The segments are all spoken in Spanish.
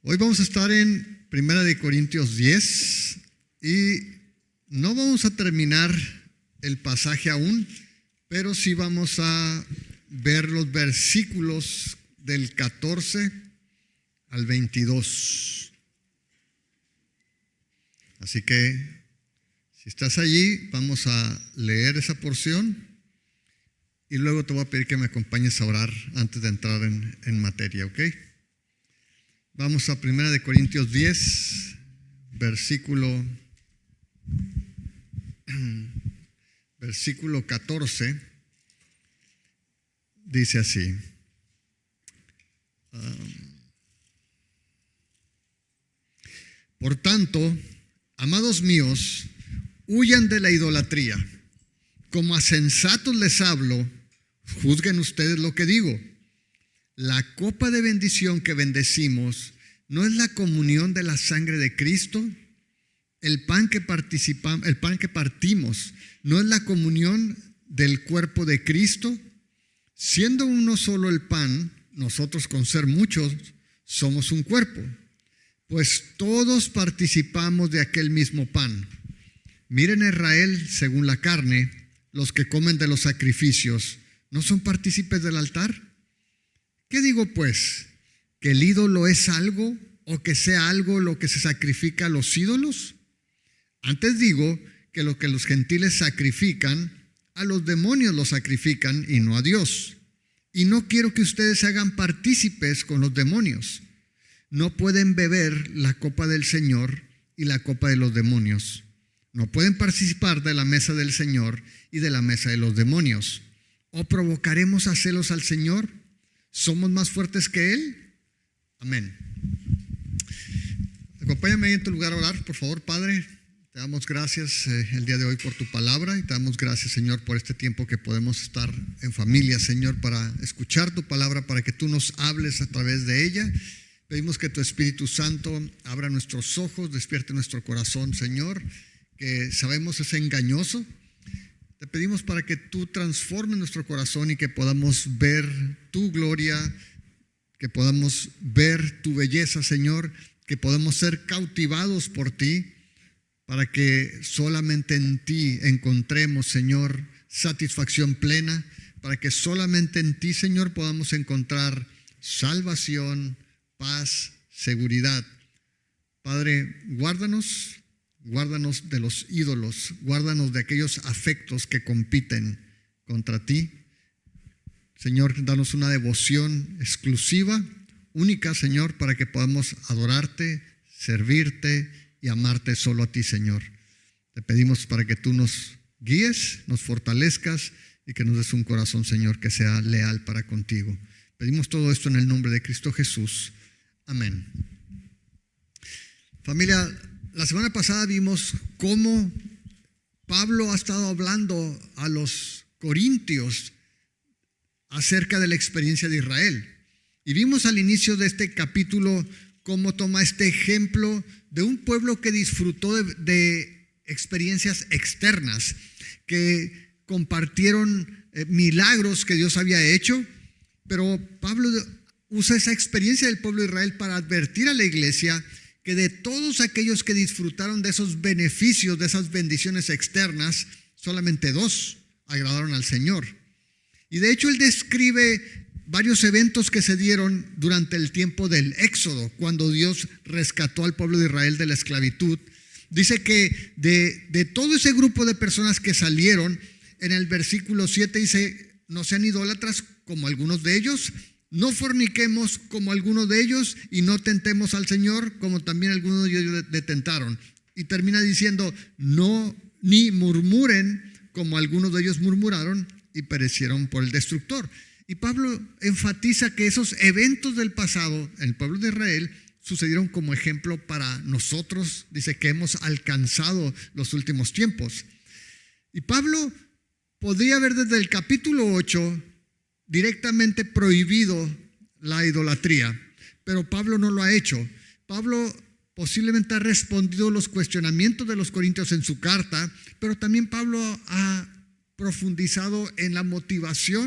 Hoy vamos a estar en 1 Corintios 10 y no vamos a terminar el pasaje aún, pero sí vamos a ver los versículos del 14 al 22. Así que, si estás allí, vamos a leer esa porción y luego te voy a pedir que me acompañes a orar antes de entrar en materia, ¿ok? Vamos a 1 Corintios 10, versículo 14, dice así. Por tanto, amados míos, huyan de la idolatría. Como a sensatos les hablo, juzguen ustedes lo que digo. La copa de bendición que bendecimos no es la comunión de la sangre de Cristo. El pan que partimos no es la comunión del cuerpo de Cristo. Siendo uno solo el pan, nosotros con ser muchos somos un cuerpo, pues todos participamos de aquel mismo pan. Miren a Israel según la carne, los que comen de los sacrificios, ¿no son partícipes del altar? ¿Qué digo pues? ¿Que el ídolo es algo o que sea algo lo que se sacrifica a los ídolos? Antes digo que lo que los gentiles sacrifican, a los demonios los sacrifican y no a Dios. Y no quiero que ustedes se hagan partícipes con los demonios. No pueden beber la copa del Señor y la copa de los demonios. No pueden participar de la mesa del Señor y de la mesa de los demonios. ¿O provocaremos a celos al Señor? ¿Somos más fuertes que Él? Amén. Acompáñame ahí en tu lugar a orar, por favor, Padre. Te damos gracias el día de hoy por tu palabra y te damos gracias, Señor, por este tiempo que podemos estar en familia, Señor, para escuchar tu palabra, para que tú nos hables a través de ella. Pedimos que tu Espíritu Santo abra nuestros ojos, despierte nuestro corazón, Señor, que sabemos es engañoso. Te pedimos para que tú transformes nuestro corazón y que podamos ver tu gloria, que podamos ver tu belleza, Señor, que podamos ser cautivados por ti, para que solamente en ti encontremos, Señor, satisfacción plena, para que solamente en ti, Señor, podamos encontrar salvación, paz, seguridad. Padre, guárdanos de los ídolos, guárdanos de aquellos afectos que compiten contra ti. Señor, danos una devoción exclusiva, única, Señor, para que podamos adorarte, servirte y amarte solo a ti, Señor. Te pedimos para que tú nos guíes, nos fortalezcas y que nos des un corazón, Señor, que sea leal para contigo. Pedimos todo esto en el nombre de Cristo Jesús. Amén. Familia, la semana pasada vimos cómo Pablo ha estado hablando a los corintios acerca de la experiencia de Israel. Y vimos al inicio de este capítulo cómo toma este ejemplo de un pueblo que disfrutó de experiencias externas, que compartieron milagros que Dios había hecho, pero Pablo usa esa experiencia del pueblo de Israel para advertir a la iglesia que de todos aquellos que disfrutaron de esos beneficios, de esas bendiciones externas, solamente 2 agradaron al Señor. Y de hecho él describe varios eventos que se dieron durante el tiempo del Éxodo, cuando Dios rescató al pueblo de Israel de la esclavitud. Dice que de todo ese grupo de personas que salieron, en el versículo 7 dice: no sean idólatras como algunos de ellos, no forniquemos como algunos de ellos, y no tentemos al Señor como también algunos de ellos le tentaron. Y termina diciendo: no, ni murmuren como algunos de ellos murmuraron y perecieron por el destructor. Y Pablo enfatiza que esos eventos del pasado en el pueblo de Israel sucedieron como ejemplo para nosotros. Dice que hemos alcanzado los últimos tiempos. Y Pablo podría haber desde el capítulo 8 directamente prohibido la idolatría, pero Pablo no lo ha hecho. Pablo posiblemente ha respondido los cuestionamientos de los corintios en su carta, pero también Pablo ha profundizado en la motivación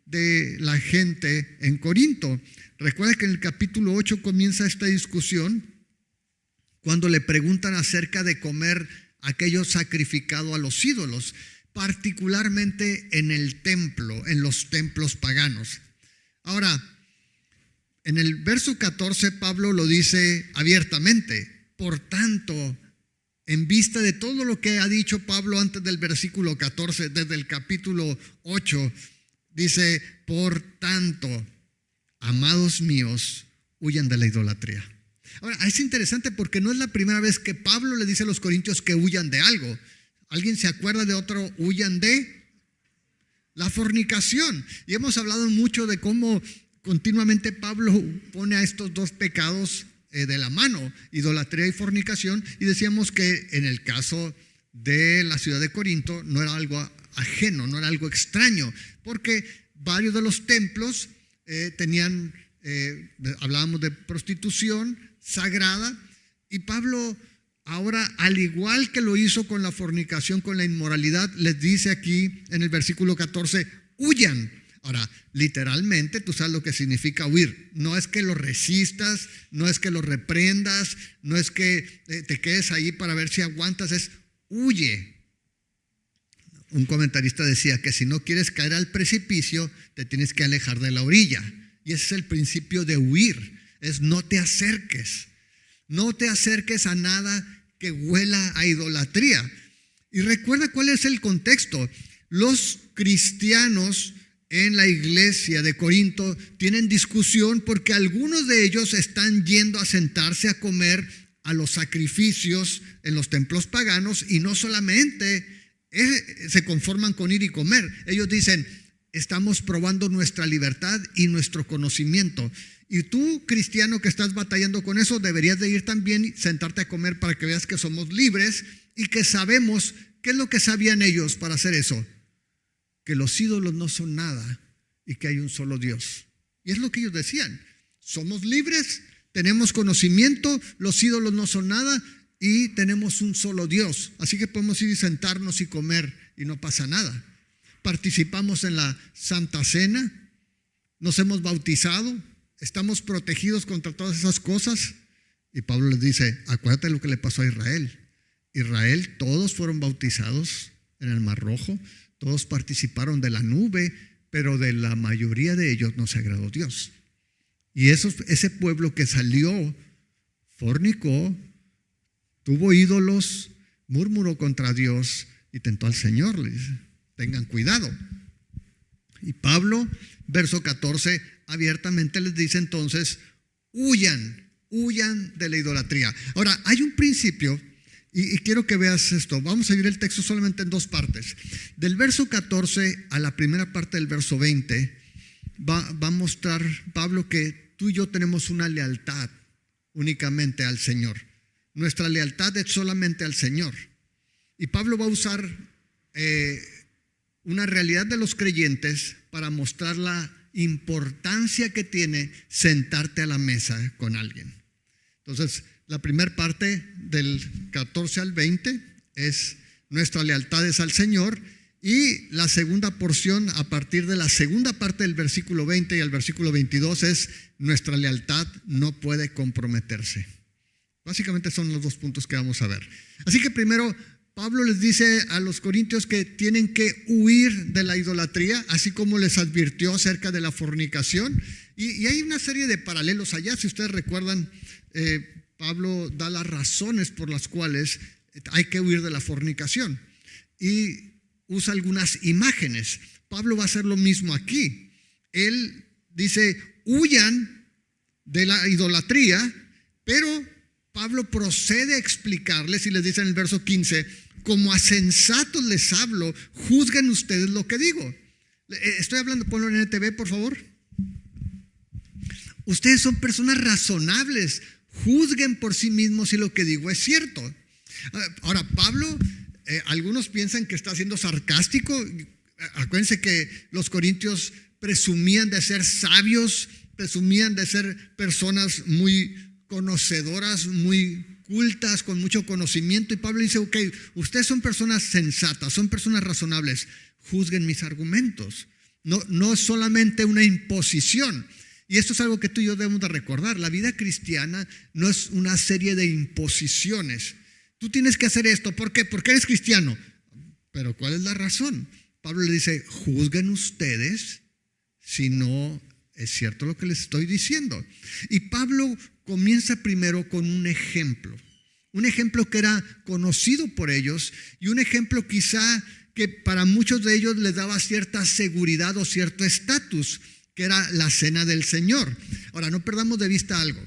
de la gente en Corinto. Recuerda que en el capítulo 8 comienza esta discusión cuando le preguntan acerca de comer aquello sacrificado a los ídolos, particularmente en el templo, en los templos paganos. Ahora, en el verso 14 Pablo lo dice abiertamente. Por tanto, en vista de todo lo que ha dicho Pablo antes del versículo 14, desde el capítulo 8, dice, por tanto, amados míos, huyan de la idolatría. Ahora, es interesante porque no es la primera vez que Pablo le dice a los corintios que huyan de algo. ¿Alguien se acuerda de otro? Huyan de la fornicación. Y hemos hablado mucho de cómo continuamente Pablo pone a estos dos pecados de la mano, idolatría y fornicación, y decíamos que en el caso de la ciudad de Corinto no era algo ajeno, no era algo extraño, porque varios de los templos tenían, hablábamos de prostitución sagrada, y Pablo ahora, al igual que lo hizo con la fornicación, con la inmoralidad, les dice aquí en el versículo 14, huyan. Ahora, literalmente, tú sabes lo que significa huir. No es que lo resistas, no es que lo reprendas, no es que te quedes ahí para ver si aguantas, es huye. Un comentarista decía que si no quieres caer al precipicio, te tienes que alejar de la orilla. Y ese es el principio de huir, es no te acerques. No te acerques a nada que huela a idolatría. Y recuerda cuál es el contexto. Los cristianos en la iglesia de Corinto tienen discusión porque algunos de ellos están yendo a sentarse a comer a los sacrificios en los templos paganos, y no solamente se conforman con ir y comer. Ellos dicen, estamos probando nuestra libertad y nuestro conocimiento. Y tú, cristiano que estás batallando con eso, deberías de ir también y sentarte a comer para que veas que somos libres y que sabemos qué es lo que sabían ellos para hacer eso. Que los ídolos no son nada y que hay un solo Dios. Y es lo que ellos decían. Somos libres, tenemos conocimiento, los ídolos no son nada y tenemos un solo Dios. Así que podemos ir y sentarnos y comer y no pasa nada. Participamos en la Santa Cena, nos hemos bautizado, estamos protegidos contra todas esas cosas. Y Pablo les dice, acuérdate de lo que le pasó a Israel. Israel, todos fueron bautizados en el Mar Rojo, todos participaron de la nube, pero de la mayoría de ellos no se agradó Dios. Y ese pueblo que salió, fornicó, tuvo ídolos, murmuró contra Dios y tentó al Señor. Le dice, tengan cuidado. Y Pablo, verso 14, abiertamente les dice entonces, huyan de la idolatría. Ahora, hay un principio. Y quiero que veas esto. Vamos a ir el texto solamente en dos partes. Del verso 14 a la primera parte del verso 20 va a mostrar Pablo que tú y yo tenemos una lealtad únicamente al Señor. Nuestra lealtad es solamente al Señor. Y Pablo va a usar una realidad de los creyentes para mostrar la importancia que tiene sentarte a la mesa con alguien. Entonces, la primera parte del 14 al 20 es nuestra lealtad es al Señor, y la segunda porción a partir de la segunda parte del versículo 20 y el versículo 22 es nuestra lealtad no puede comprometerse. Básicamente son los dos puntos que vamos a ver. Así que primero Pablo les dice a los corintios que tienen que huir de la idolatría, así como les advirtió acerca de la fornicación. Y hay una serie de paralelos allá. Si ustedes recuerdan, Pablo da las razones por las cuales hay que huir de la fornicación y usa algunas imágenes. Pablo va a hacer lo mismo aquí. Él dice, huyan de la idolatría, pero Pablo procede a explicarles y les dice en el verso 15, como a sensatos les hablo, juzguen ustedes lo que digo. Estoy hablando, ponlo en NTV, por favor. Ustedes son personas razonables. Juzguen por sí mismos si lo que digo es cierto. Ahora, Pablo, algunos piensan que está siendo sarcástico. Acuérdense que los corintios presumían de ser sabios, presumían de ser personas muy conocedoras, muy cultas, con mucho conocimiento. Y Pablo dice, ok, ustedes son personas sensatas, son personas razonables. Juzguen mis argumentos. No es solamente una imposición. Y esto es algo que tú y yo debemos de recordar. La vida cristiana no es una serie de imposiciones. Tú tienes que hacer esto. ¿Por qué? Porque eres cristiano. Pero ¿cuál es la razón? Pablo le dice, juzguen ustedes si no es cierto lo que les estoy diciendo. Y Pablo comienza primero con un ejemplo que era conocido por ellos y un ejemplo quizá que para muchos de ellos les daba cierta seguridad o cierto estatus, que era la cena del Señor. Ahora, no perdamos de vista algo.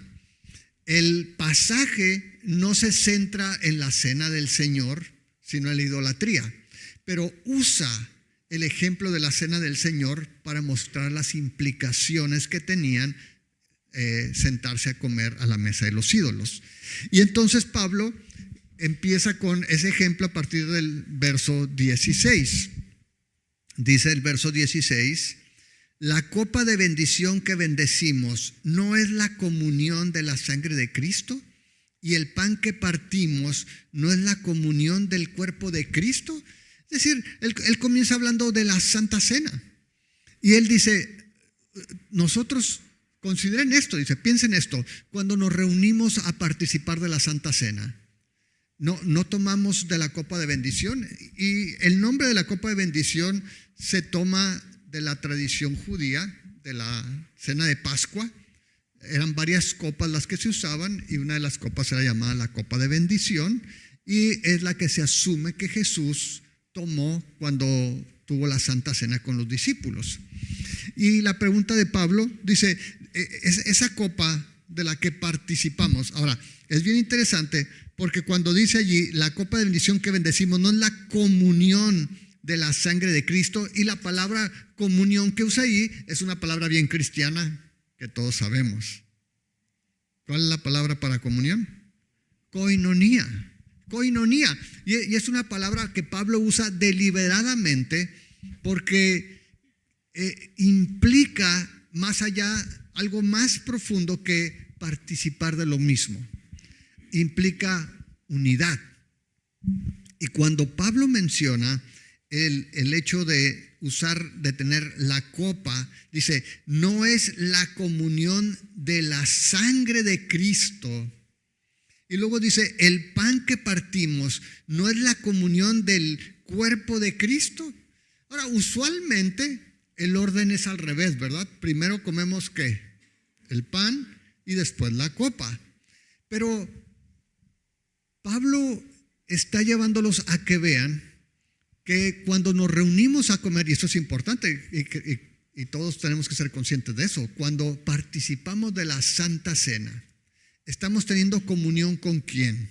El pasaje no se centra en la cena del Señor, sino en la idolatría, pero usa el ejemplo de la cena del Señor para mostrar las implicaciones que tenían sentarse a comer a la mesa de los ídolos. Y entonces Pablo empieza con ese ejemplo a partir del verso 16. Dice el verso 16, la copa de bendición que bendecimos ¿no es la comunión de la sangre de Cristo? Y el pan que partimos ¿no es la comunión del cuerpo de Cristo? Es decir, él comienza hablando de la Santa Cena. Y él dice, nosotros consideren esto, dice, piensen esto, cuando nos reunimos a participar de la Santa Cena, no tomamos de la copa de bendición. Y el nombre de la copa de bendición se toma de la tradición judía, de la cena de Pascua. Eran varias copas las que se usaban y una de las copas era llamada la copa de bendición y es la que se asume que Jesús tomó cuando tuvo la Santa Cena con los discípulos. Y la pregunta de Pablo dice, esa copa de la que participamos, ahora, es bien interesante porque cuando dice allí, la copa de bendición que bendecimos no es la comunión de la sangre de Cristo, y la palabra comunión que usa ahí es una palabra bien cristiana que todos sabemos. ¿Cuál es la palabra para comunión? Koinonía. Y es una palabra que Pablo usa deliberadamente porque implica más allá, algo más profundo que participar de lo mismo. Implica unidad. Y cuando Pablo menciona el hecho de tener la copa, dice, no es la comunión de la sangre de Cristo. Y luego dice, el pan que partimos no es la comunión del cuerpo de Cristo. Ahora, usualmente el orden es al revés, ¿verdad? Primero comemos ¿qué? El pan y después la copa. Pero Pablo está llevándolos a que vean que cuando nos reunimos a comer, y esto es importante, y todos tenemos que ser conscientes de eso, cuando participamos de la Santa Cena, estamos teniendo comunión ¿con quién?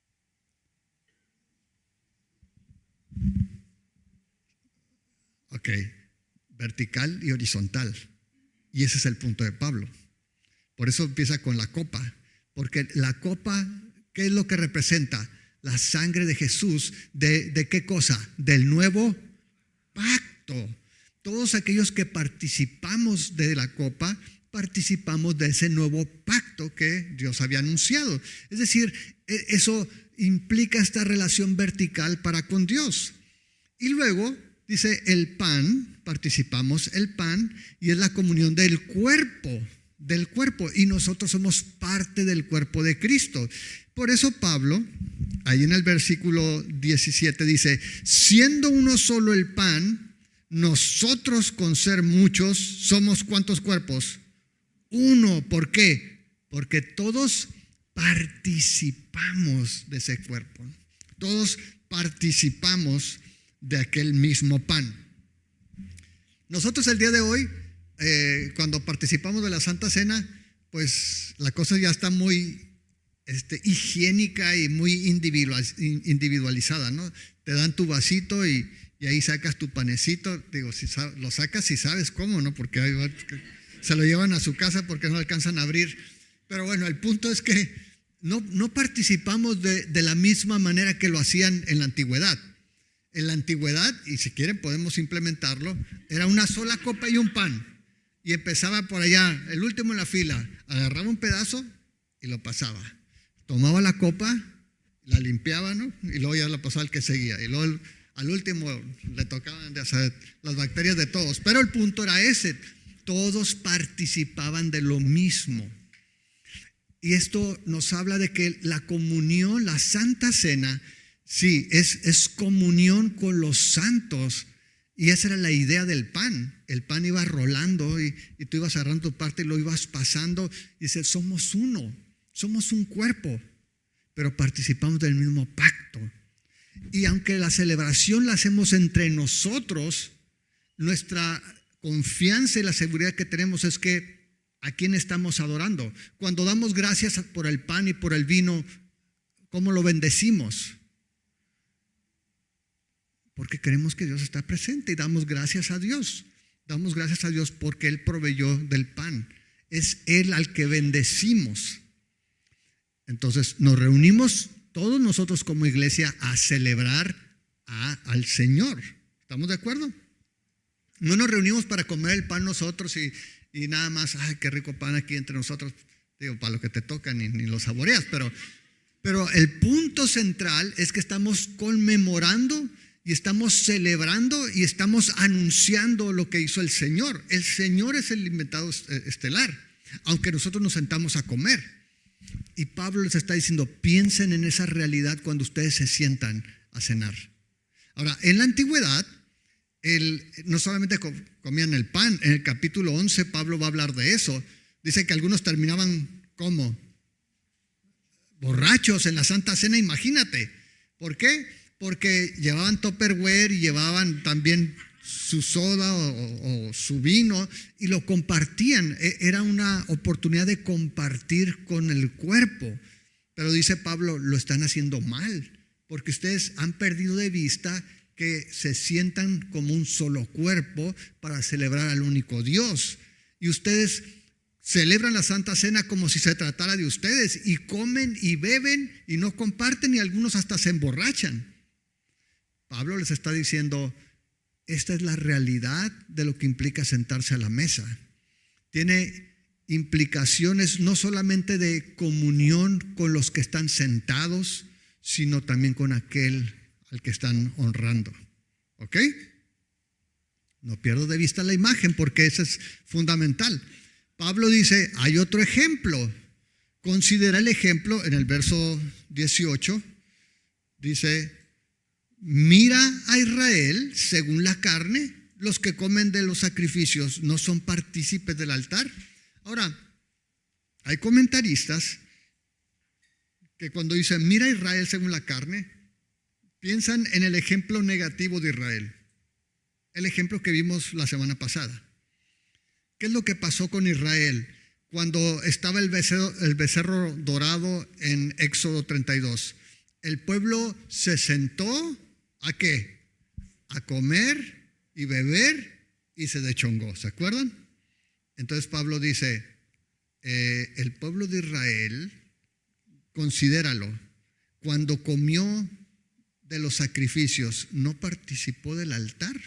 Ok, vertical y horizontal. Y ese es el punto de Pablo. Por eso empieza con la copa, porque la copa, ¿qué es lo que representa? La sangre de Jesús, ¿de qué cosa? Del nuevo pacto. Todos aquellos que participamos de la copa, participamos de ese nuevo pacto que Dios había anunciado. Es decir, eso implica esta relación vertical para con Dios. Y luego dice el pan, participamos el pan y es la comunión del cuerpo, y nosotros somos parte del cuerpo de Cristo. Por eso Pablo, ahí en el versículo 17 dice, siendo uno solo el pan, nosotros con ser muchos somos ¿cuántos cuerpos? Uno. ¿Por qué? Porque todos participamos de ese cuerpo. Todos participamos de aquel mismo pan. Nosotros el día de hoy, cuando participamos de la Santa Cena, pues la cosa ya está muy higiénica y muy individualizada, ¿no? Te dan tu vasito y ahí sacas tu panecito. Digo, si lo sacas si sabes cómo, ¿no? Porque se lo llevan a su casa porque no alcanzan a abrir. Pero bueno, el punto es que no participamos de la misma manera que lo hacían en la antigüedad. En la antigüedad, y si quieren podemos implementarlo, era una sola copa y un pan. Y empezaba por allá, el último en la fila, agarraba un pedazo y lo pasaba. Tomaba la copa, la limpiaba, ¿no? Y luego ya la pasaba al que seguía. Y luego al último le tocaban las bacterias de todos. Pero el punto era ese, todos participaban de lo mismo. Y esto nos habla de que la comunión, la Santa Cena, sí, es comunión con los santos. Y esa era la idea del pan. El pan iba rolando y tú ibas agarrando tu parte y lo ibas pasando. Y dice, somos uno, somos un cuerpo, pero participamos del mismo pacto. Y aunque la celebración la hacemos entre nosotros, nuestra confianza y la seguridad que tenemos es que ¿a quién estamos adorando? Cuando damos gracias por el pan y por el vino, ¿cómo lo bendecimos? Porque creemos que Dios está presente y damos gracias a Dios. Damos gracias a Dios porque Él proveyó del pan. Es Él al que bendecimos. Entonces nos reunimos todos nosotros como iglesia a celebrar al Señor. ¿Estamos de acuerdo? No nos reunimos para comer el pan nosotros y nada más, ay, qué rico pan aquí entre nosotros. Digo, para lo que te toca ni lo saboreas. Pero el punto central es que estamos conmemorando y estamos celebrando y estamos anunciando lo que hizo el Señor. El Señor es el invitado estelar, aunque nosotros nos sentamos a comer. Y Pablo les está diciendo, piensen en esa realidad cuando ustedes se sientan a cenar. Ahora, en la antigüedad, no solamente comían el pan. En el capítulo 11 Pablo va a hablar de eso. Dice que algunos terminaban como borrachos en la Santa Cena, imagínate. ¿Por qué? Porque llevaban Tupperware y llevaban también su soda o su vino y lo compartían. Era una oportunidad de compartir con el cuerpo. Pero dice Pablo, lo están haciendo mal, porque ustedes han perdido de vista que se sientan como un solo cuerpo para celebrar al único Dios. Y ustedes celebran la Santa Cena como si se tratara de ustedes y comen y beben y no comparten y algunos hasta se emborrachan. Pablo les está diciendo, esta es la realidad de lo que implica sentarse a la mesa. Tiene implicaciones no solamente de comunión con los que están sentados, sino también con aquel al que están honrando. ¿Ok? No pierdo de vista la imagen porque eso es fundamental. Pablo dice, hay otro ejemplo. Considera el ejemplo en el verso 18. Dice, mira a Israel según la carne, los que comen de los sacrificios no son partícipes del altar. Ahora, hay comentaristas que cuando dicen, mira a Israel según la carne, piensan en el ejemplo negativo de Israel, el ejemplo que vimos la semana pasada. ¿Qué es lo que pasó con Israel cuando estaba el becerro dorado en Éxodo 32? El pueblo se sentó ¿a qué? A comer y beber y se deschongó, ¿se acuerdan? Entonces Pablo dice, el pueblo de Israel, considéralo, cuando comió de los sacrificios, ¿no participó del altar?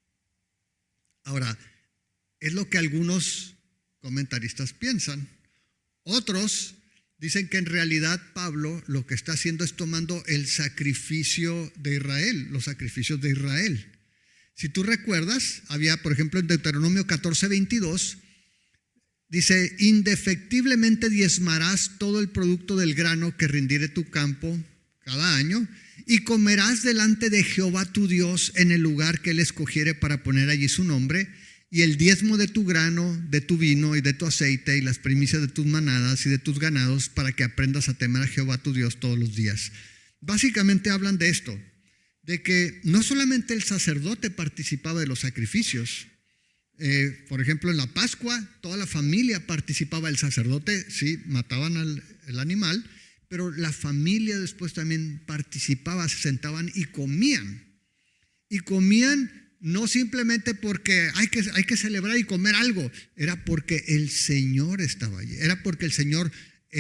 Ahora, es lo que algunos comentaristas piensan. Otros dicen que en realidad Pablo lo que está haciendo es tomando el sacrificio de Israel, los sacrificios de Israel. Si tú recuerdas, había, por ejemplo, en Deuteronomio 14:22, dice, indefectiblemente diezmarás todo el producto del grano que rindiere tu campo cada año, y comerás delante de Jehová tu Dios en el lugar que Él escogiere para poner allí su nombre, y el diezmo de tu grano, de tu vino y de tu aceite, y las primicias de tus manadas y de tus ganados, para que aprendas a temer a Jehová tu Dios todos los días. Básicamente hablan de esto, de que no solamente el sacerdote participaba de los sacrificios. Por ejemplo, en la Pascua, toda la familia participaba. El sacerdote, sí, mataban el animal, pero la familia después también participaba, se sentaban y comían. Y comían no simplemente porque hay que celebrar y comer algo, era porque el Señor estaba allí, era porque el Señor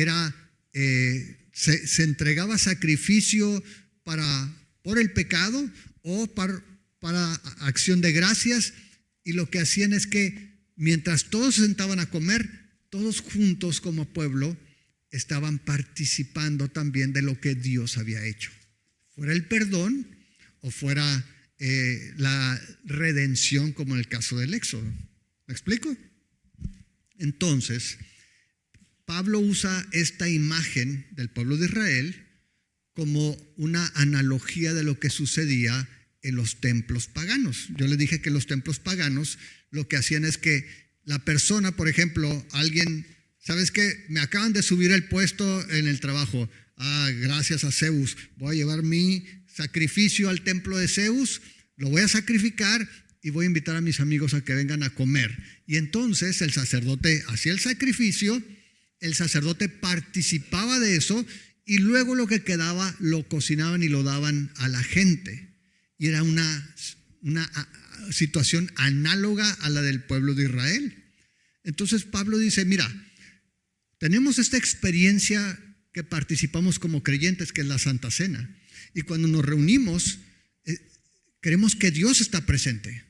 se entregaba sacrificio por el pecado o para acción de gracias, y lo que hacían es que mientras todos se sentaban a comer, todos juntos como pueblo estaban participando también de lo que Dios había hecho, fuera el perdón o fuera la redención, como en el caso del Éxodo. ¿Me explico? Entonces, Pablo usa esta imagen del pueblo de Israel como una analogía de lo que sucedía en los templos paganos. Yo les dije que los templos paganos lo que hacían es que la persona, por ejemplo, alguien, ¿sabes qué? Me acaban de subir el puesto en el trabajo. Gracias a Zeus, voy a llevar mi sacrificio al templo de Zeus, lo voy a sacrificar y voy a invitar a mis amigos a que vengan a comer. Y entonces el sacerdote hacía el sacrificio, el sacerdote participaba de eso y luego lo que quedaba lo cocinaban y lo daban a la gente. Y era una situación análoga a la del pueblo de Israel. Entonces Pablo dice, mira, tenemos esta experiencia que participamos como creyentes, que es la Santa Cena. Y cuando nos reunimos, creemos que Dios está presente.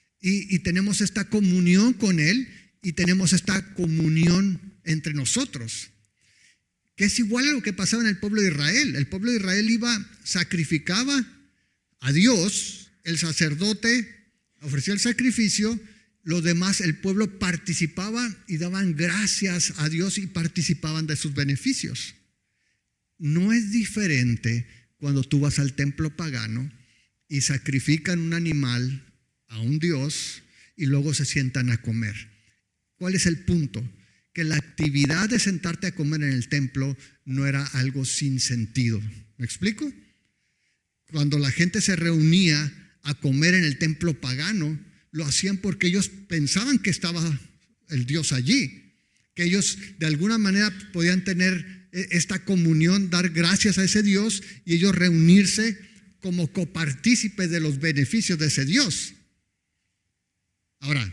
Y tenemos esta comunión con Él y tenemos esta comunión entre nosotros, que es igual a lo que pasaba en el pueblo de Israel. El pueblo de Israel sacrificaba a Dios, el sacerdote ofrecía el sacrificio, los demás, el pueblo participaba y daban gracias a Dios y participaban de sus beneficios. No es diferente cuando tú vas al templo pagano y sacrifican un animal a un dios y luego se sientan a comer. ¿Cuál es el punto? Que la actividad de sentarte a comer en el templo no era algo sin sentido. ¿Me explico? Cuando la gente se reunía a comer en el templo pagano, lo hacían porque ellos pensaban que estaba el Dios allí, que ellos de alguna manera podían tener esta comunión, dar gracias a ese Dios y ellos reunirse como copartícipes de los beneficios de ese Dios. Ahora,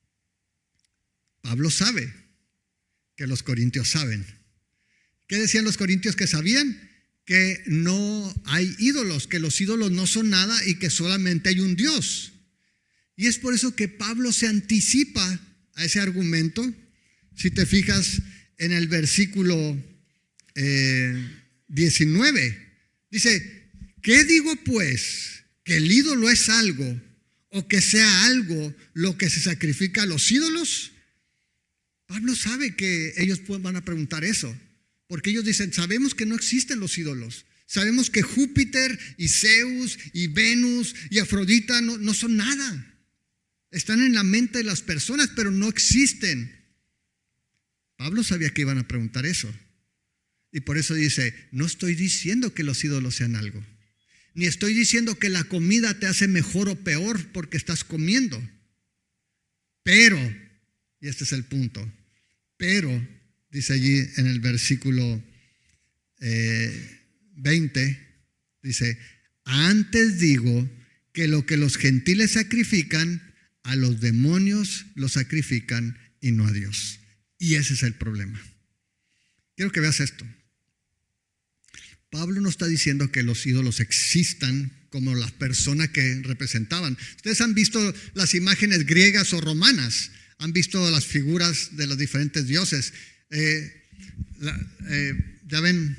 Pablo sabe que los corintios saben. ¿Qué decían los corintios que sabían? Que no hay ídolos, que los ídolos no son nada y que solamente hay un Dios. Y es por eso que Pablo se anticipa a ese argumento. Si te fijas en el versículo 19, dice, ¿qué digo pues? ¿Que el ídolo es algo o que sea algo lo que se sacrifica a los ídolos? Pablo sabe que ellos van a preguntar eso, porque ellos dicen, sabemos que no existen los ídolos. Sabemos que Júpiter y Zeus y Venus y Afrodita no son nada. Están en la mente de las personas, pero no existen. Pablo sabía que iban a preguntar eso. Y por eso dice, no estoy diciendo que los ídolos sean algo. Ni estoy diciendo que la comida te hace mejor o peor porque estás comiendo. Pero, y este es el punto, pero, dice allí en el versículo 20, dice, antes digo que lo que los gentiles sacrifican, a los demonios los sacrifican y no a Dios. Y ese es el problema. Quiero que veas esto. Pablo no está diciendo que los ídolos existan como las personas que representaban. Ustedes han visto las imágenes griegas o romanas, han visto las figuras de los diferentes dioses. Ya ven,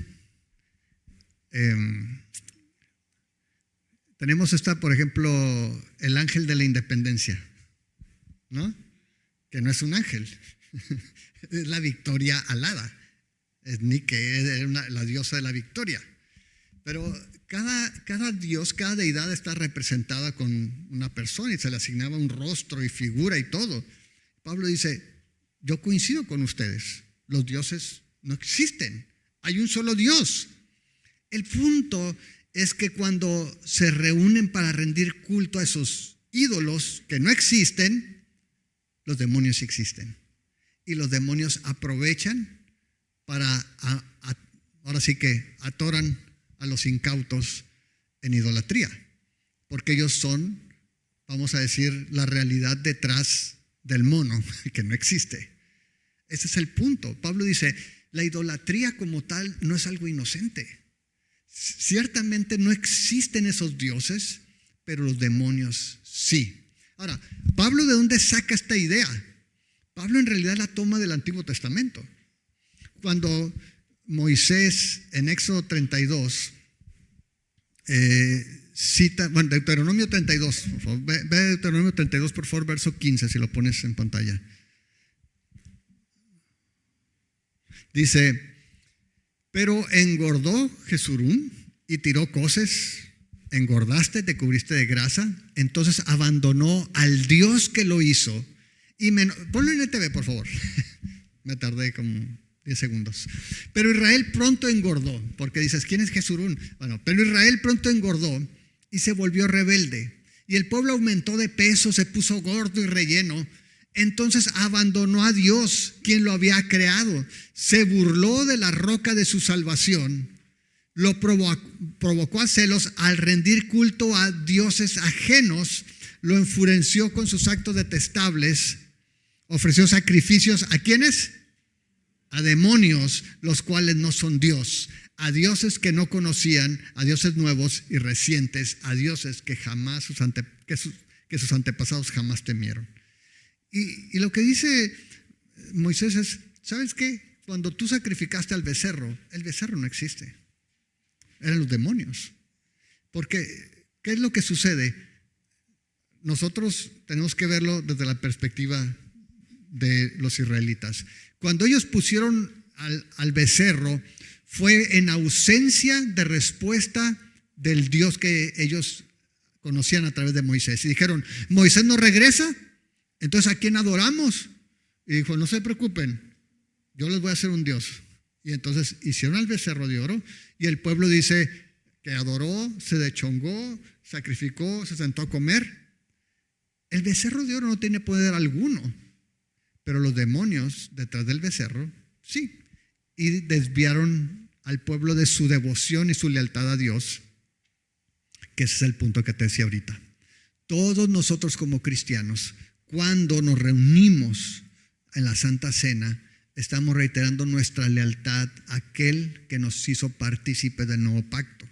tenemos por ejemplo, el ángel de la independencia, ¿no? Que no es un ángel, es la victoria alada. Es Nike, es la diosa de la victoria. Pero cada dios, cada deidad está representada con una persona y se le asignaba un rostro y figura y todo. Pablo dice, yo coincido con ustedes, los dioses no existen, hay un solo Dios. El punto es que cuando se reúnen para rendir culto a esos ídolos que no existen, los demonios sí existen. Y los demonios aprovechan para, ahora sí que atoran a los incautos en idolatría, porque ellos son, vamos a decir, la realidad detrás del mono, que no existe. Ese es el punto. Pablo dice, la idolatría como tal no es algo inocente. Ciertamente no existen esos dioses, pero los demonios sí. Ahora, ¿Pablo de dónde saca esta idea? Pablo en realidad la toma del Antiguo Testamento. Cuando Moisés en Éxodo 32 cita, bueno, Deuteronomio 32, por favor. Ve Deuteronomio 32, por favor, verso 15, si lo pones en pantalla. Dice, pero engordó Jesurún y tiró coces, engordaste, te cubriste de grasa, entonces abandonó al Dios que lo hizo. Ponlo en el TV, por favor. Me tardé como 10 segundos. Pero Israel pronto engordó, porque dices, ¿quién es Jesurún? Bueno, pero Israel pronto engordó y se volvió rebelde. Y el pueblo aumentó de peso, se puso gordo y relleno. Entonces abandonó a Dios, quien lo había creado. Se burló de la roca de su salvación. Lo provocó a celos al rendir culto a dioses ajenos. Lo enfureció con sus actos detestables. Ofreció sacrificios ¿a quiénes? A demonios, los cuales no son Dios, a dioses que no conocían, a dioses nuevos y recientes, a dioses que jamás que sus antepasados jamás temieron. Y lo que dice Moisés es, ¿sabes qué? Cuando tú sacrificaste al becerro, el becerro no existe. Eran los demonios. Porque, ¿qué es lo que sucede? Nosotros tenemos que verlo desde la perspectiva de los israelitas. Cuando ellos pusieron al becerro, fue en ausencia de respuesta del Dios que ellos conocían a través de Moisés. Y dijeron, ¿Moisés no regresa? Entonces, ¿a quién adoramos? Y dijo, no se preocupen, yo les voy a hacer un Dios. Y entonces hicieron al becerro de oro y el pueblo dice que adoró, se deschongó, sacrificó, se sentó a comer. El becerro de oro no tiene poder alguno, pero los demonios detrás del becerro sí. Y desviaron al pueblo de su devoción y su lealtad a Dios, que ese es el punto que te decía ahorita. Todos nosotros como cristianos, cuando nos reunimos en la Santa Cena, estamos reiterando nuestra lealtad a aquel que nos hizo partícipes del nuevo pacto.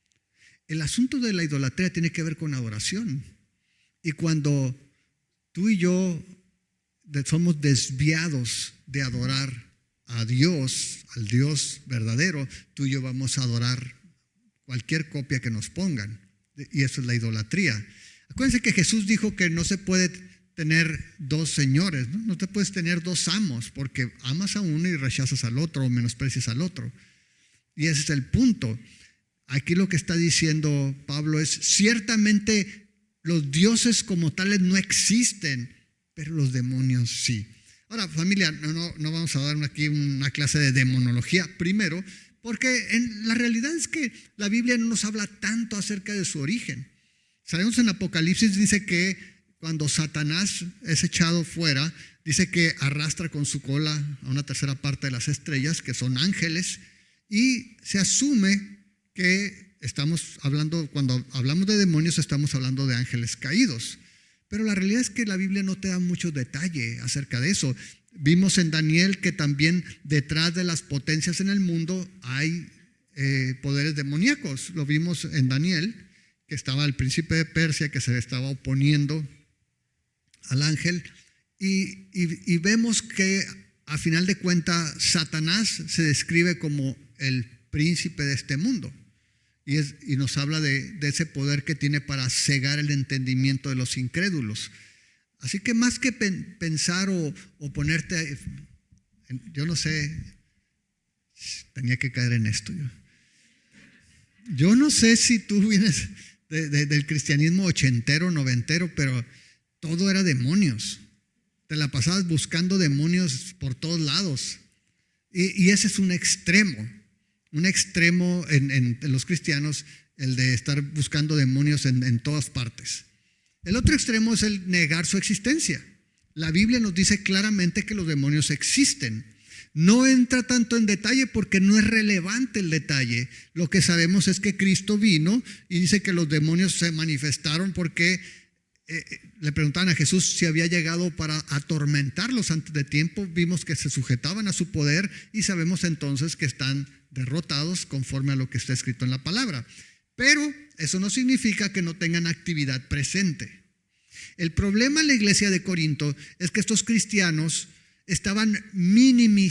El asunto de la idolatría tiene que ver con adoración. Y cuando tú y yo somos desviados de adorar a Dios, al Dios verdadero, tú y yo vamos a adorar cualquier copia que nos pongan. Y eso es la idolatría. Acuérdense que Jesús dijo que no se puede tener dos señores, ¿no? No te puedes tener dos amos, porque amas a uno y rechazas al otro o menosprecias al otro. Y ese es el punto. Aquí lo que está diciendo Pablo es, ciertamente los dioses como tales no existen, pero los demonios sí. Ahora, familia, no vamos a dar aquí una clase de demonología primero, porque la realidad es que la Biblia no nos habla tanto acerca de su origen. Sabemos en Apocalipsis dice que cuando Satanás es echado fuera, dice que arrastra con su cola a una tercera parte de las estrellas, que son ángeles, y se asume que estamos hablando, cuando hablamos de demonios, estamos hablando de ángeles caídos. Pero la realidad es que la Biblia no te da mucho detalle acerca de eso. Vimos en Daniel que también detrás de las potencias en el mundo hay poderes demoníacos. Lo vimos en Daniel, que estaba el príncipe de Persia que se estaba oponiendo al ángel. Y vemos que a final de cuentas Satanás se describe como el príncipe de este mundo. Y nos habla de ese poder que tiene para cegar el entendimiento de los incrédulos. Así que más que pensar o ponerte, yo no sé, tenía que caer en esto. Yo no sé si tú vienes del cristianismo ochentero, noventero, pero todo era demonios. Te la pasabas buscando demonios por todos lados. Y ese es un extremo. Un extremo en los cristianos, el de estar buscando demonios en todas partes. El otro extremo es el negar su existencia. La Biblia nos dice claramente que los demonios existen. No entra tanto en detalle porque no es relevante el detalle. Lo que sabemos es que Cristo vino y dice que los demonios se manifestaron porque le preguntaban a Jesús si había llegado para atormentarlos antes de tiempo. Vimos que se sujetaban a su poder y sabemos entonces que están derrotados conforme a lo que está escrito en la palabra. Pero eso no significa que no tengan actividad presente. El problema en la iglesia de Corinto es que estos cristianos estaban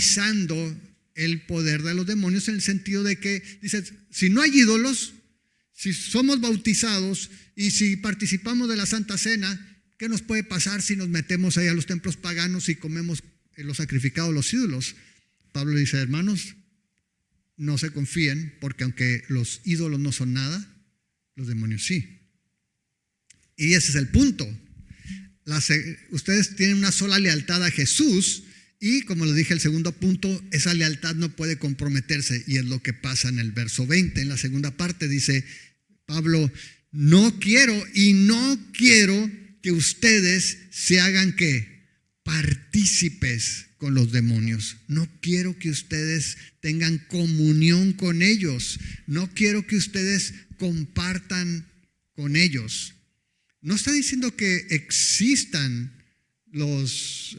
minimizando el poder de los demonios en el sentido de que, dicen, si no hay ídolos, Si somos bautizados y si participamos de la Santa Cena, ¿qué nos puede pasar si nos metemos ahí a los templos paganos y comemos los sacrificados, los ídolos? Pablo dice, hermanos, no se confíen, porque aunque los ídolos no son nada, los demonios sí. Y ese es el punto. Ustedes tienen una sola lealtad a Jesús y, como les dije, el segundo punto, esa lealtad no puede comprometerse, y es lo que pasa en el verso 20. En la segunda parte dice Pablo, no quiero que ustedes se hagan ¿qué? Partícipes con los demonios. No quiero que ustedes tengan comunión con ellos. No quiero que ustedes compartan con ellos. No está diciendo que existan los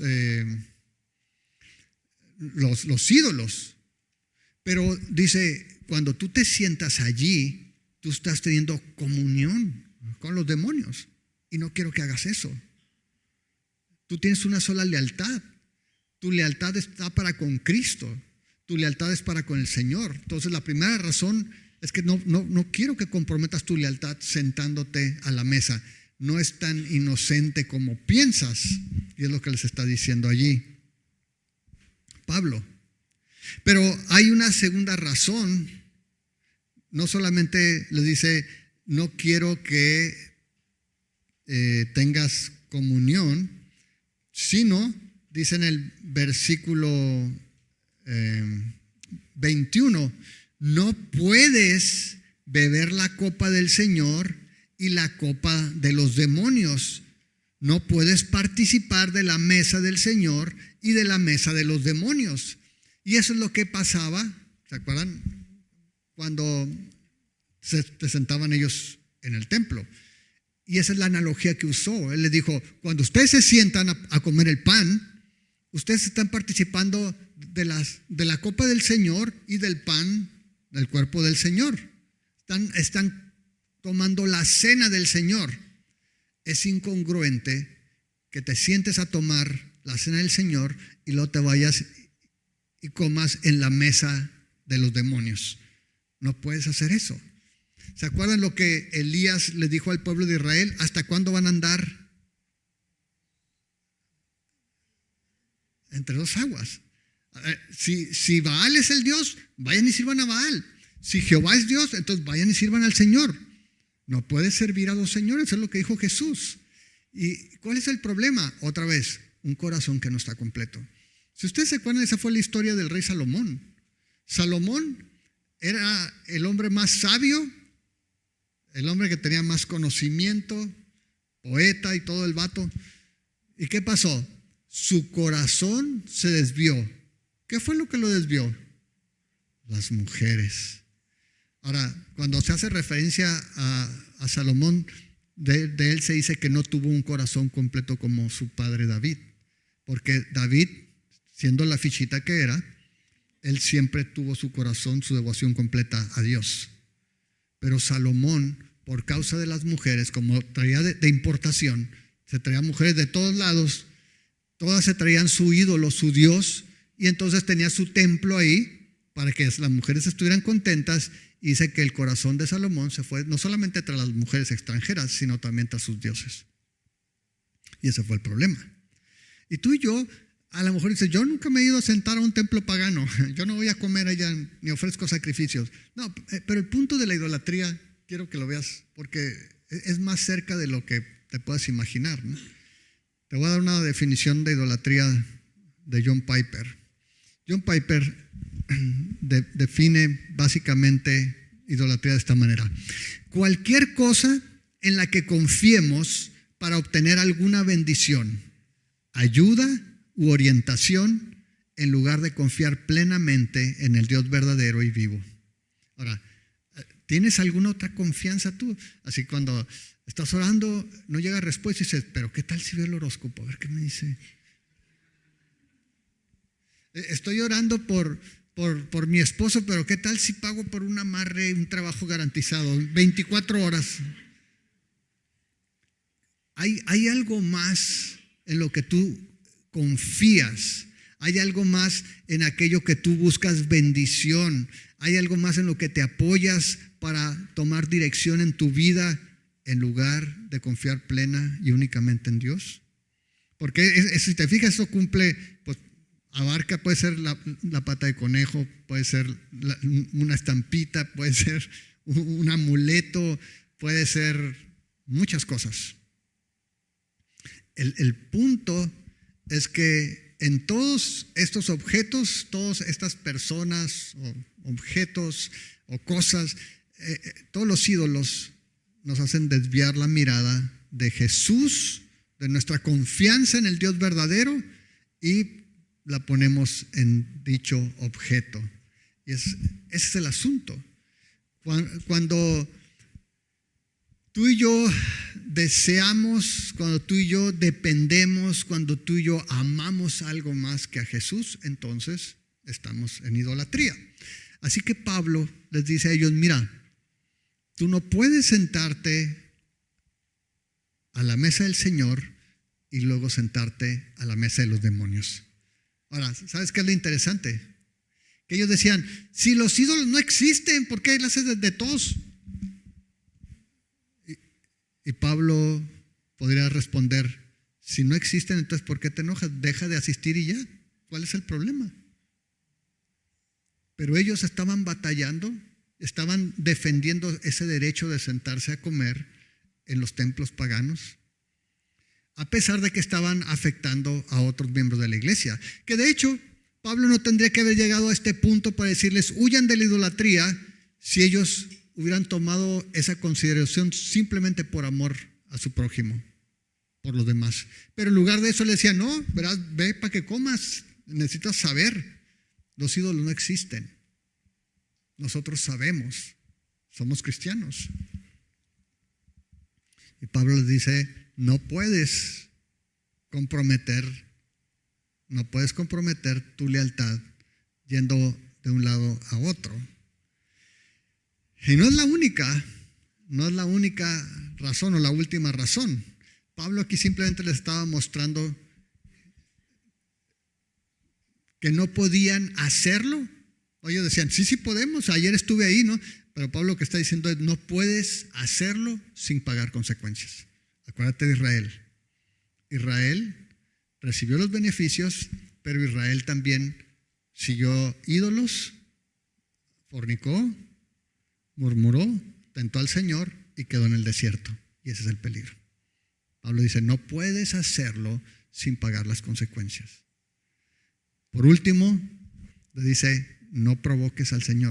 ídolos, pero dice, cuando tú te sientas allí, tú estás teniendo comunión con los demonios, y no quiero que hagas eso. Tú tienes una sola lealtad. Tu lealtad está para con Cristo. Tu lealtad es para con el Señor. Entonces la primera razón es que no quiero que comprometas tu lealtad sentándote a la mesa. No es tan inocente como piensas. Y es lo que les está diciendo allí Pablo. Pero hay una segunda razón. No solamente les dice, no quiero que tengas comunión, sino, dice en el versículo 21, no puedes beber la copa del Señor y la copa de los demonios. No puedes participar de la mesa del Señor y de la mesa de los demonios. Y eso es lo que pasaba, ¿se acuerdan? Cuando se sentaban ellos en el templo. Y esa es la analogía que usó. Él les dijo, cuando ustedes se sientan a comer el pan, ustedes están participando de la copa del Señor y del pan del cuerpo del Señor. Están tomando la cena del Señor. Es incongruente que te sientes a tomar la cena del Señor y luego te vayas y comas en la mesa de los demonios. No puedes hacer eso. ¿Se acuerdan lo que Elías le dijo al pueblo de Israel? ¿Hasta cuándo van a andar entre dos aguas? Si Baal es el Dios, vayan y sirvan a Baal. Si Jehová es Dios, entonces vayan y sirvan al Señor. No puedes servir a dos señores, es lo que dijo Jesús. ¿Y cuál es el problema? Otra vez, un corazón que no está completo. Si ustedes se acuerdan, esa fue la historia del rey Salomón. Salomón era el hombre más sabio, el hombre que tenía más conocimiento, poeta y todo el vato. ¿Y qué pasó? Su corazón se desvió. ¿Qué fue lo que lo desvió? Las mujeres. Ahora, cuando se hace referencia a Salomón, de él se dice que no tuvo un corazón completo como su padre David. Porque David, siendo la fichita que era, él siempre tuvo su corazón, su devoción completa a Dios. Pero Salomón, por causa de las mujeres, como traía de importación, se traían mujeres de todos lados, todas se traían su ídolo, su Dios, y entonces tenía su templo ahí para que las mujeres estuvieran contentas. Y dice que el corazón de Salomón se fue no solamente tras las mujeres extranjeras, sino también tras sus dioses. Y ese fue el problema. Y tú y yo, a lo mejor dices, yo nunca me he ido a sentar a un templo pagano, yo no voy a comer allá ni ofrezco sacrificios. No, pero el punto de la idolatría, quiero que lo veas, porque es más cerca de lo que te puedas imaginar, ¿no? Te voy a dar una definición de idolatría de John Piper. John Piper define básicamente idolatría de esta manera: cualquier cosa en la que confiemos para obtener alguna bendición, ayuda u orientación, en lugar de confiar plenamente en el Dios verdadero y vivo. Ahora, ¿tienes alguna otra confianza tú? Así cuando estás orando, no llega respuesta y dices, pero ¿qué tal si veo el horóscopo? A ver qué me dice. Estoy orando por mi esposo, pero ¿qué tal si pago por un amarre, un trabajo garantizado, 24 horas? Hay algo más en lo que tú confías. Hay algo más en aquello que tú buscas bendición. Hay algo más en lo que te apoyas para tomar dirección en tu vida en lugar de confiar plena y únicamente en Dios? Porque si te fijas, eso cumple, pues abarca, puede ser la pata de conejo, puede ser una estampita, puede ser un amuleto, puede ser muchas cosas. El punto es que en todos estos objetos, todas estas personas o objetos o cosas, todos los ídolos nos hacen desviar la mirada de Jesús, de nuestra confianza en el Dios verdadero, y la ponemos en dicho objeto. Y ese es el asunto. Cuando tú y yo deseamos, cuando tú y yo dependemos, cuando tú y yo amamos algo más que a Jesús, entonces estamos en idolatría. Así que Pablo les dice a ellos: mira, tú no puedes sentarte a la mesa del Señor y luego sentarte a la mesa de los demonios. Ahora, ¿sabes qué es lo interesante? Que ellos decían: si los ídolos no existen, ¿por qué las haces de todos? Y Pablo podría responder: si no existen, entonces ¿por qué te enojas? Deja de asistir y ya. ¿Cuál es el problema? Pero ellos estaban batallando, estaban defendiendo ese derecho de sentarse a comer en los templos paganos, a pesar de que estaban afectando a otros miembros de la iglesia. Que de hecho, Pablo no tendría que haber llegado a este punto para decirles: huyan de la idolatría, si ellos hubieran tomado esa consideración simplemente por amor a su prójimo, por los demás. Pero en lugar de eso le decía: no, verás, ve para que comas, necesitas saber. Los ídolos no existen. Nosotros sabemos, somos cristianos. Y Pablo les dice: no puedes comprometer tu lealtad yendo de un lado a otro. Y no es la única razón o la última razón. Pablo aquí simplemente les estaba mostrando que no podían hacerlo. Ellos decían: sí podemos, ayer estuve ahí, ¿no? Pero Pablo lo que está diciendo es: no puedes hacerlo sin pagar consecuencias. Acuérdate de Israel. Israel recibió los beneficios, pero Israel también siguió ídolos, fornicó, murmuró, tentó al Señor y quedó en el desierto. Y ese es el peligro. Pablo dice: no puedes hacerlo sin pagar las consecuencias. Por último, le dice: no provoques al Señor.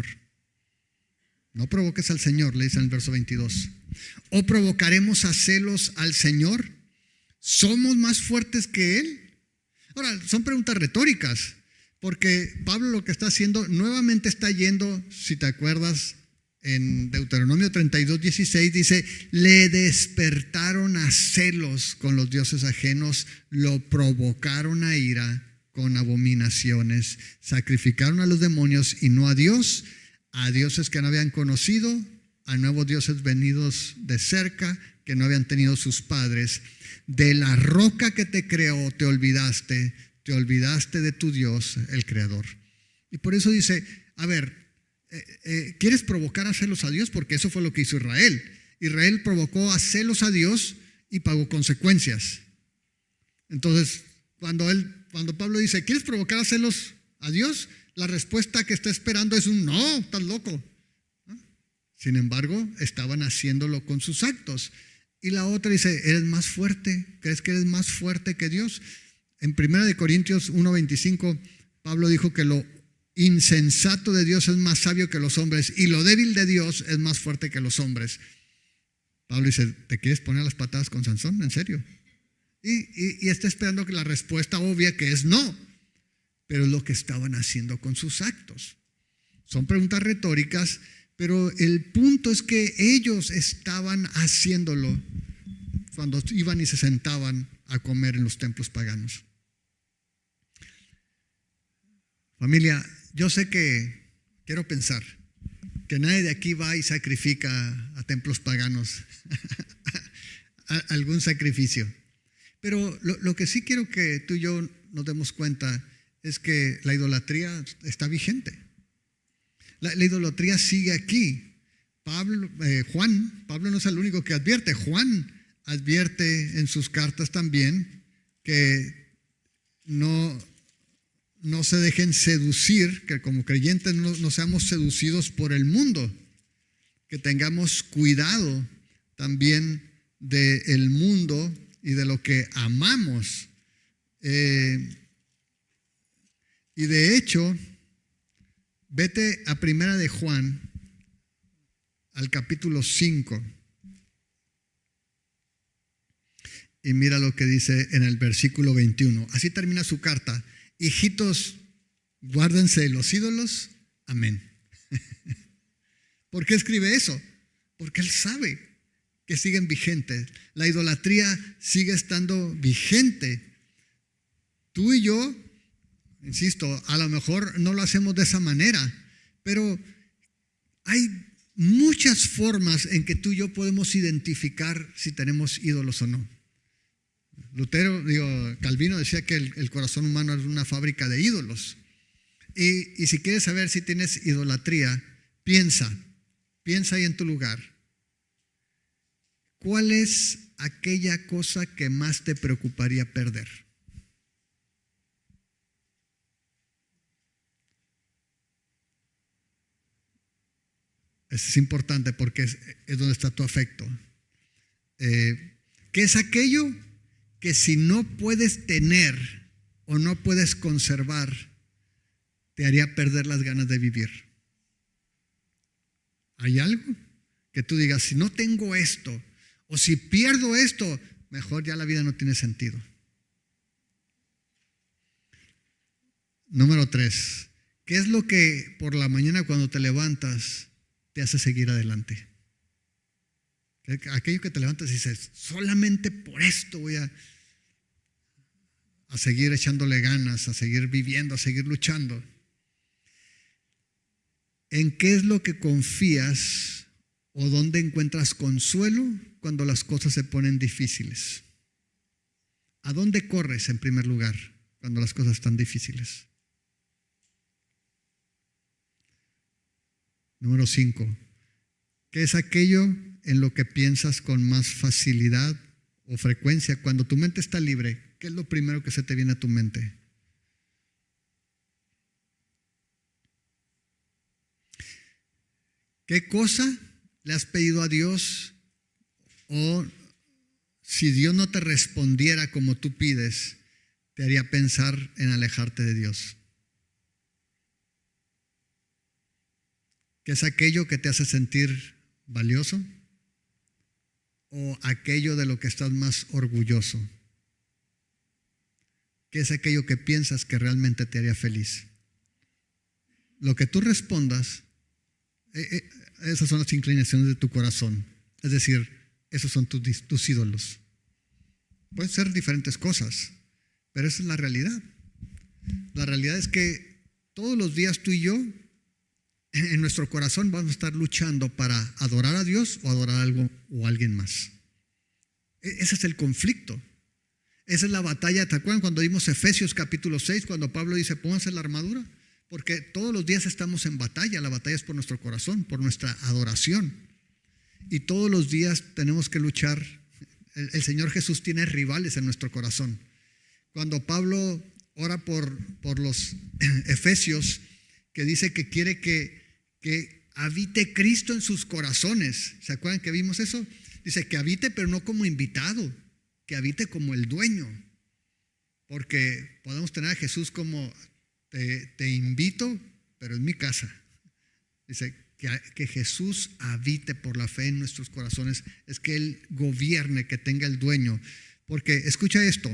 No provoques al Señor, le dice en el verso 22. ¿O provocaremos a celos al Señor? ¿Somos más fuertes que Él? Ahora, son preguntas retóricas, porque Pablo lo que está haciendo, nuevamente está yendo, si te acuerdas, en Deuteronomio 32:16 dice: le despertaron a celos con los dioses ajenos, lo provocaron a ira con abominaciones, sacrificaron a los demonios y no a Dios, a dioses que no habían conocido, a nuevos dioses venidos de cerca que no habían tenido sus padres. De la roca que te creó te olvidaste de tu Dios, el Creador. Y por eso dice: a ver, ¿quieres provocar a celos a Dios? Porque eso fue lo que hizo Israel. Israel provocó a celos a Dios y pagó consecuencias. Entonces, cuando Pablo dice: ¿quieres provocar a celos a Dios? La respuesta que está esperando es un no, estás loco. Sin embargo, estaban haciéndolo con sus actos. Y la otra dice: ¿eres más fuerte? ¿Crees que eres más fuerte que Dios? En 1 Corintios 1:25, Pablo dijo que lo insensato de Dios es más sabio que los hombres y lo débil de Dios es más fuerte que los hombres. Pablo dice: ¿te quieres poner las patadas con Sansón? ¿En serio? Y está esperando que la respuesta obvia, que es no. Pero es lo que estaban haciendo con sus actos. Son preguntas retóricas, pero el punto es que ellos estaban haciéndolo cuando iban y se sentaban a comer en los templos paganos. Familia, yo sé que quiero pensar que nadie de aquí va y sacrifica a templos paganos algún sacrificio. Pero lo que sí quiero que tú y yo nos demos cuenta es que la idolatría está vigente. La idolatría sigue aquí. Pablo no es el único que advierte. Juan advierte en sus cartas también que no se dejen seducir, que como creyentes no seamos seducidos por el mundo, que tengamos cuidado también del mundo y de lo que amamos. Y de hecho, vete a Primera de Juan, al capítulo 5, y mira lo que dice en el versículo 21. Así termina su carta. Hijitos, guárdense de los ídolos. Amén. ¿Por qué escribe eso? Porque él sabe que siguen vigentes. La idolatría sigue estando vigente. Tú y yo, insisto, a lo mejor no lo hacemos de esa manera, pero hay muchas formas en que tú y yo podemos identificar si tenemos ídolos o no. Calvino decía que el corazón humano es una fábrica de ídolos. Y si quieres saber si tienes idolatría, piensa ahí en tu lugar. ¿Cuál es aquella cosa que más te preocuparía perder? Eso es importante porque es donde está tu afecto. ¿Qué es aquello que si no puedes tener o no puedes conservar, te haría perder las ganas de vivir? ¿Hay algo que tú digas, si no tengo esto o si pierdo esto, mejor ya la vida no tiene sentido? Número 3, ¿qué es lo que por la mañana cuando te levantas te hace seguir adelante? Aquello que te levantas y dices, solamente por esto voy a seguir echándole ganas, a seguir viviendo, a seguir luchando. ¿En qué es lo que confías o dónde encuentras consuelo cuando las cosas se ponen difíciles? ¿A dónde corres en primer lugar cuando las cosas están difíciles? Número 5. ¿Qué es aquello en lo que piensas con más facilidad o frecuencia cuando tu mente está libre? ¿Qué es lo primero que se te viene a tu mente? ¿Qué cosa le has pedido a Dios? O si Dios no te respondiera como tú pides, te haría pensar en alejarte de Dios. ¿Qué es aquello que te hace sentir valioso? ¿O aquello de lo que estás más orgulloso? ¿Qué es aquello que piensas que realmente te haría feliz? Lo que tú respondas, esas son las inclinaciones de tu corazón. Es decir, esos son tus ídolos. Pueden ser diferentes cosas, pero esa es la realidad. La realidad es que todos los días tú y yo, en nuestro corazón vamos a estar luchando para adorar a Dios o adorar algo o a alguien más. Ese es el conflicto. Esa es la batalla. ¿Te acuerdan cuando vimos Efesios capítulo 6, cuando Pablo dice, pónganse la armadura? Porque todos los días estamos en batalla. La batalla es por nuestro corazón, por nuestra adoración. Y todos los días tenemos que luchar. El Señor Jesús tiene rivales en nuestro corazón. Cuando Pablo ora por los Efesios, que dice que quiere que habite Cristo en sus corazones. ¿Se acuerdan que vimos eso? Dice que habite, pero no como invitado, que habite como el dueño. Porque podemos tener a Jesús como te invito, pero en mi casa. Dice que Jesús habite por la fe en nuestros corazones, es que Él gobierne, que tenga el dueño. Porque escucha esto.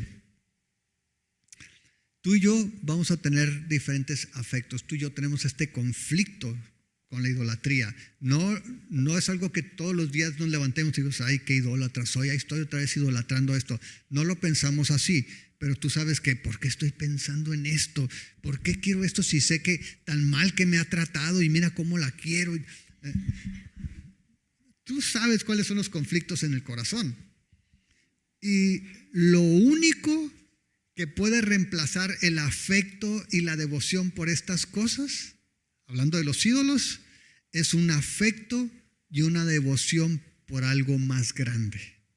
Tú y yo vamos a tener diferentes afectos. Tú y yo tenemos este conflicto con la idolatría. No es algo que todos los días nos levantemos y digamos, ay, qué idólatra soy, ahí estoy otra vez idolatrando esto. No lo pensamos así, pero tú sabes que, ¿por qué estoy pensando en esto? ¿Por qué quiero esto si sé que tan mal que me ha tratado y mira cómo la quiero? Tú sabes cuáles son los conflictos en el corazón. Y lo único que puede reemplazar el afecto y la devoción por estas cosas, hablando de los ídolos, es un afecto y una devoción por algo más grande.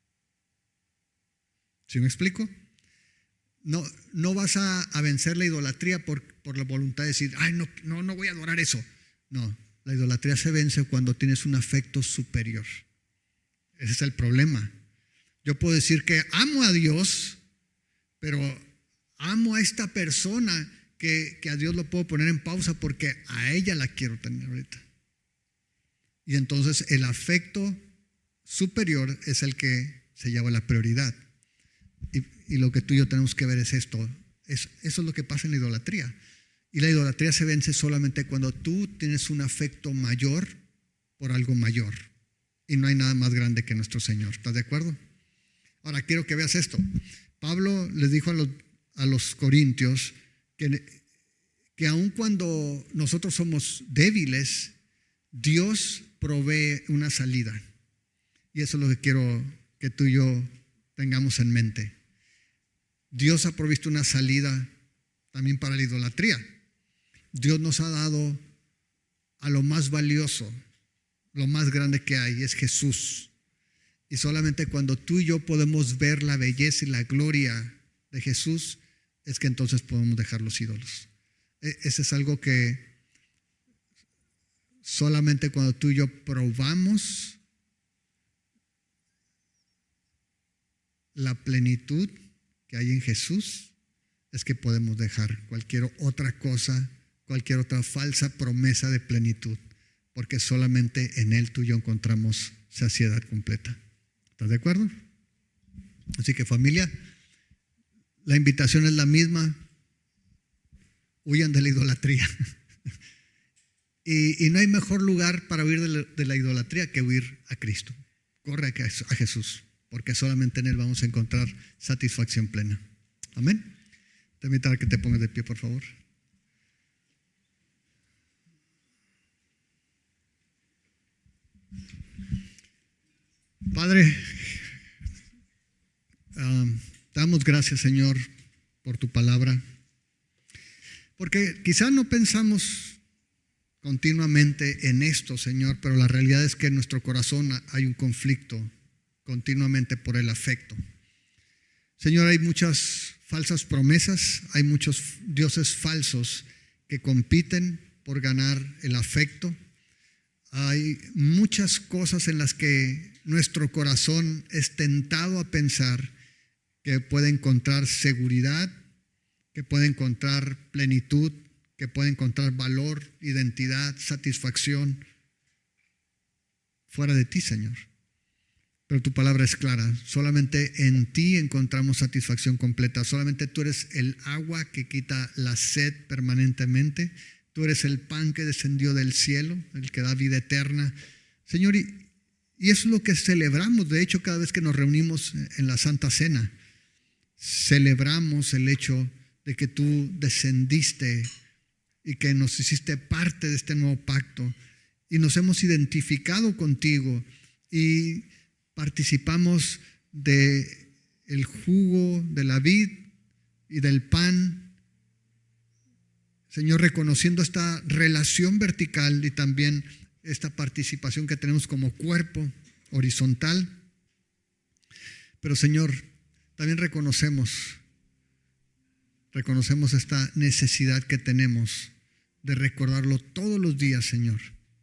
¿Sí me explico? No vas a vencer la idolatría por la voluntad de decir, ay, no voy a adorar eso. No, la idolatría se vence cuando tienes un afecto superior. Ese es el problema. Yo puedo decir que amo a Dios, pero amo a esta persona que a Dios lo puedo poner en pausa porque a ella la quiero tener ahorita. Y entonces el afecto superior es el que se lleva la prioridad. Y lo que tú y yo tenemos que ver es esto. Eso es lo que pasa en la idolatría. Y la idolatría se vence solamente cuando tú tienes un afecto mayor por algo mayor. Y no hay nada más grande que nuestro Señor. ¿Estás de acuerdo? Ahora quiero que veas esto. Pablo les dijo a los corintios que aun cuando nosotros somos débiles, Dios provee una salida. Y eso es lo que quiero que tú y yo tengamos en mente. Dios ha provisto una salida también para la idolatría. Dios nos ha dado a lo más valioso, lo más grande que hay, es Jesús. Y solamente cuando tú y yo podemos ver la belleza y la gloria de Jesús, es que entonces podemos dejar los ídolos. Ese es algo que solamente cuando tú y yo probamos la plenitud que hay en Jesús, es que podemos dejar cualquier otra cosa, cualquier otra falsa promesa de plenitud, porque solamente en Él tú y yo encontramos saciedad completa. ¿Estás de acuerdo? Así que, familia, la invitación es la misma. Huyan de la idolatría. Y no hay mejor lugar para huir de la idolatría que huir a Cristo. Corre a Jesús, porque solamente en Él vamos a encontrar satisfacción plena. Amén. Te invito a que te pongas de pie, por favor. Padre, te damos gracias, Señor, por tu palabra, porque quizás no pensamos continuamente en esto, Señor, pero la realidad es que en nuestro corazón hay un conflicto continuamente por el afecto. Señor, hay muchas falsas promesas, hay muchos dioses falsos que compiten por ganar el afecto. Hay muchas cosas en las que nuestro corazón es tentado a pensar que puede encontrar seguridad, que puede encontrar plenitud, que puede encontrar valor, identidad, satisfacción fuera de ti, Señor. Pero tu palabra es clara, solamente en ti encontramos satisfacción completa, solamente tú eres el agua que quita la sed permanentemente, tú eres el pan que descendió del cielo, el que da vida eterna. Señor, y eso es lo que celebramos, de hecho, cada vez que nos reunimos en la Santa Cena, celebramos el hecho de que tú descendiste y que nos hiciste parte de este nuevo pacto y nos hemos identificado contigo y participamos del jugo de la vid y del pan, Señor, reconociendo esta relación vertical y también esta participación que tenemos como cuerpo horizontal. Pero, Señor, también reconocemos esta necesidad que tenemos de recordarlo todos los días, Señor.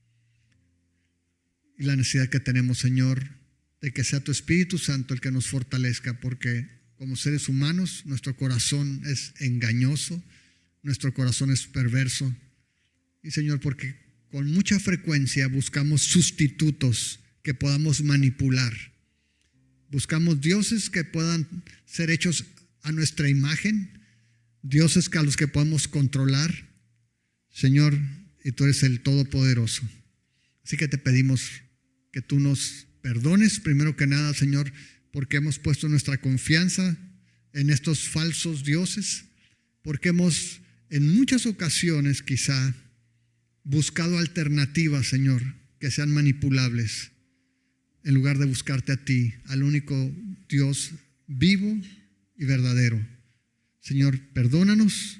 Y la necesidad que tenemos, Señor, de que sea tu Espíritu Santo el que nos fortalezca, porque como seres humanos nuestro corazón es engañoso, nuestro corazón es perverso. Y, Señor, porque con mucha frecuencia buscamos sustitutos que podamos manipular. Buscamos dioses que puedan ser hechos a nuestra imagen, dioses a los que podamos controlar, Señor, y tú eres el Todopoderoso. Así que te pedimos que tú nos perdones, primero que nada, Señor, porque hemos puesto nuestra confianza en estos falsos dioses, porque hemos en muchas ocasiones quizá buscado alternativas, Señor, que sean manipulables, en lugar de buscarte a ti, al único Dios vivo y verdadero. Señor, perdónanos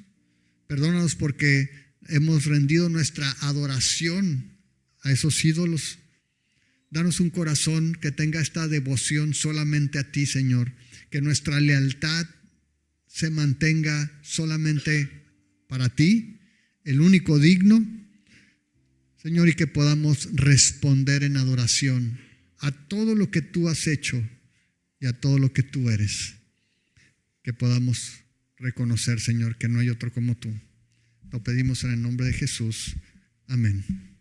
porque hemos rendido nuestra adoración a esos ídolos. Danos un corazón que tenga esta devoción solamente a ti, Señor. Que nuestra lealtad se mantenga solamente para ti, el único digno, Señor, y que podamos responder en adoración a todo lo que tú has hecho y a todo lo que tú eres. Que podamos reconocer, Señor, que no hay otro como tú. Lo pedimos en el nombre de Jesús. Amén.